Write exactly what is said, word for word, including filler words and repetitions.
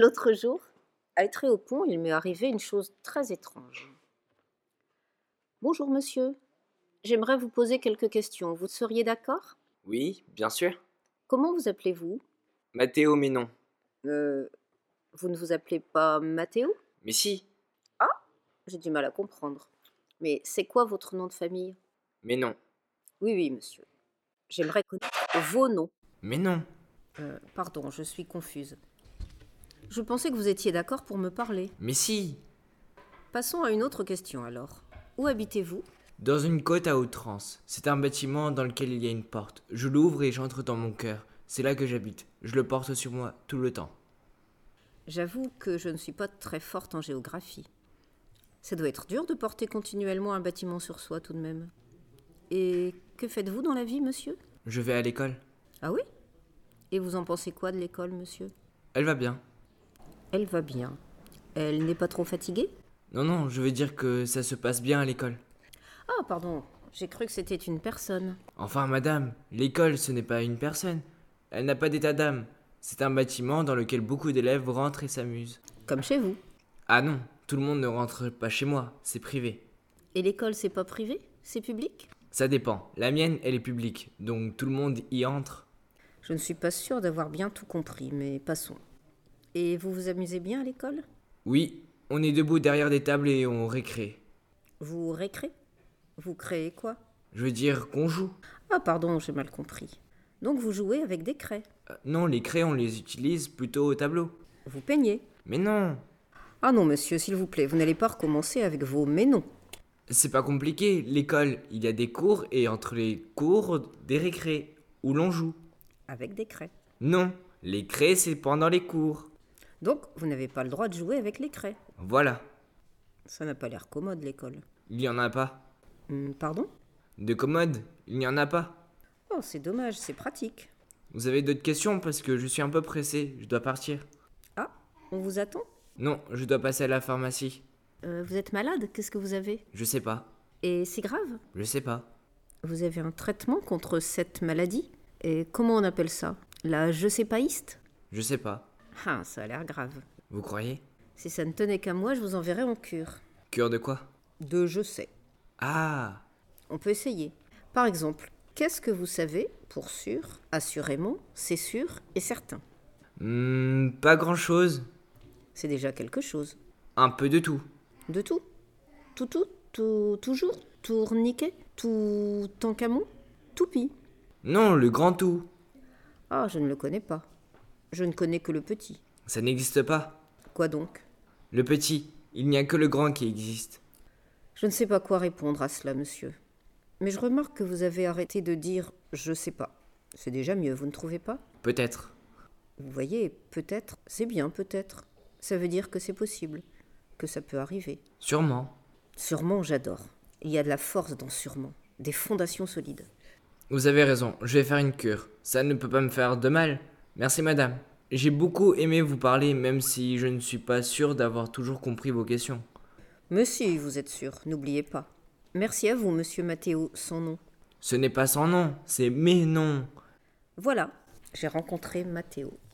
L'autre jour, à Étré-au-Pont, il m'est arrivé une chose très étrange. Bonjour monsieur, j'aimerais vous poser quelques questions. Vous seriez d'accord? Oui, bien sûr. Comment vous appelez-vous? Mathéo, mais non. Euh, vous ne vous appelez pas Mathéo? Mais si, J'ai du mal à comprendre. Mais c'est quoi votre nom de famille? mais non. Oui, oui, monsieur. J'aimerais connaître vos noms. Mais non. Euh, pardon, je suis confuse. Je pensais que vous étiez d'accord pour me parler. Mais si. Passons à une autre question alors. Où habitez-vous? Dans une côte à outrance. C'est un bâtiment dans lequel il y a une porte. Je l'ouvre et j'entre dans mon cœur. C'est là que j'habite. Je le porte sur moi tout le temps. J'avoue que je ne suis pas très forte en géographie. Ça doit être dur de porter continuellement un bâtiment sur soi tout de même. Et que faites-vous dans la vie, monsieur? Je vais à l'école. Ah oui? Et vous en pensez quoi de l'école, monsieur? Elle va bien. Elle va bien. Elle n'est pas trop fatiguée? Non, non, je veux dire que ça se passe bien à l'école. Ah, pardon, j'ai cru que c'était une personne. Enfin, madame, l'école, ce n'est pas une personne. Elle n'a pas d'état d'âme. C'est un bâtiment dans lequel beaucoup d'élèves rentrent et s'amusent. Comme chez vous. Ah non, tout le monde ne rentre pas chez moi, c'est privé. Et l'école, c'est pas privé? C'est public? Ça dépend. La mienne, elle est publique, donc tout le monde y entre. Je ne suis pas sûre d'avoir bien tout compris, mais passons. Et vous vous amusez bien à l'école? Oui, on est debout derrière des tables et on récrée. Vous récré? Vous créez quoi? Je veux dire qu'on joue. Ah, pardon, j'ai mal compris. Donc vous jouez avec des craies. Euh, non, les craies, on les utilise plutôt au tableau. Vous peignez. Mais non, Ah non, monsieur, s'il vous plaît, vous n'allez pas recommencer avec vos mais non. c'est pas compliqué. L'école, il y a des cours et entre les cours, des récrés, où l'on joue. Avec des craies. Non, les craies, c'est pendant les cours. Donc, vous n'avez pas le droit de jouer avec les craies. Voilà, Ça n'a pas l'air commode, l'école. il n'y en a pas. Hmm, pardon? De commode, il n'y en a pas. Oh, c'est dommage, c'est pratique. Vous avez d'autres questions parce que je suis un peu pressé, je dois partir. Ah, on vous attend? Non, je dois passer à la pharmacie. Euh, vous êtes malade? Qu'est-ce que vous avez? Je sais pas, Et c'est grave? je sais pas. Vous avez un traitement contre cette maladie? Et comment on appelle ça? La je sais païste? Je sais pas. Ah, ça a l'air grave. Vous croyez? Si ça ne tenait qu'à moi, je vous enverrais en cure. Cure de quoi? De je sais. Ah, On peut essayer. Par exemple, qu'est-ce que vous savez pour sûr, assurément, c'est sûr et certain? hmm, pas grand-chose. C'est déjà quelque chose. Un peu de tout. De tout? Tout, tout, tout, toujours? Tourniquet? Tout tancamon? Toupie? Non, le grand tout. Ah, je ne le connais pas. Je ne connais que le petit. Ça n'existe pas. Quoi donc? Le petit, il n'y a que le grand qui existe. Je ne sais pas quoi répondre à cela, monsieur. Mais je remarque que vous avez arrêté de dire « je sais pas ». C'est déjà mieux, vous ne trouvez pas? Peut-être. Vous voyez, peut-être, c'est bien peut-être. Ça veut dire que c'est possible, que ça peut arriver. Sûrement. Sûrement, j'adore. Il y a de la force dans sûrement, des fondations solides. Vous avez raison, je vais faire une cure. Ça ne peut pas me faire de mal. Merci madame. J'ai beaucoup aimé vous parler même si je ne suis pas sûr d'avoir toujours compris vos questions. Mais si, vous êtes sûr, n'oubliez pas. Merci à vous, monsieur Mathéo, sans nom. Ce n'est pas sans nom, c'est mes noms. Voilà, j'ai rencontré Mathéo.